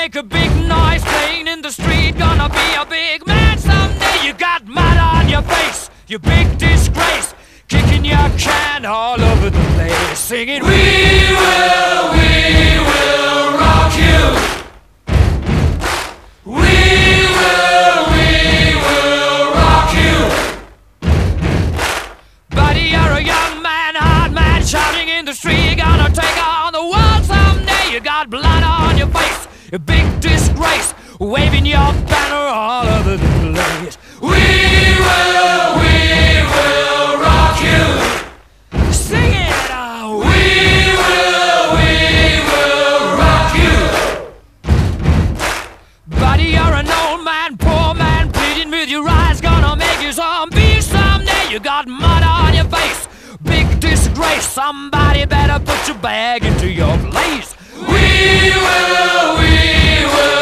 make a big noise playing in the street. Gonna be a big man someday. You got mud on your face, you big disgrace, kicking your can all over the place, singing, we will rock you. We will rock you. Buddy, you're a young man, hard man, shouting in the street. You're gonna take on the world someday. You got blood on your face, a big disgrace, waving your banner all over the place. We will rock you. Sing it out. We will rock you. Buddy, you're an old man, poor man, pleading with your eyes. Gonna make you zombie someday. You got mud on your face, big disgrace. Somebody better put your bag into your place. We will